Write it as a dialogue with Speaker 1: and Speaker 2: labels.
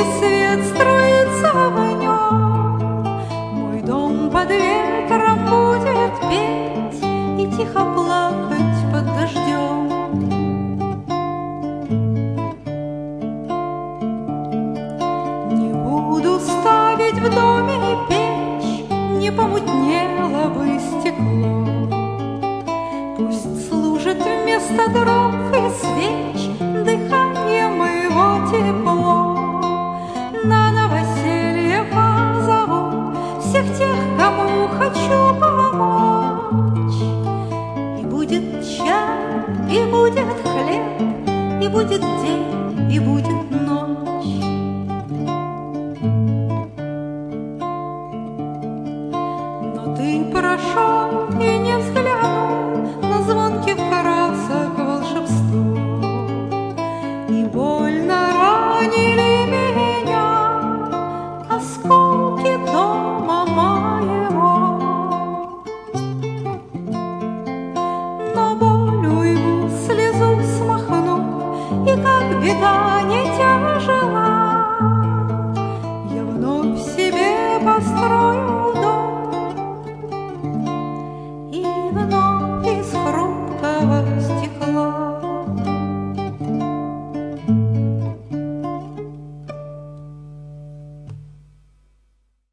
Speaker 1: свет струится в нем. Мой дом под ветром будет петь и тихо плакать под дождем. Не буду ставить в доме печь, не помутнело бы стекло. Пусть служит вместо дров и свеч дыхание моего тепло. На новоселье позову всех тех, кому хочу помочь. И будет чай, и будет хлеб, и будет день, и будет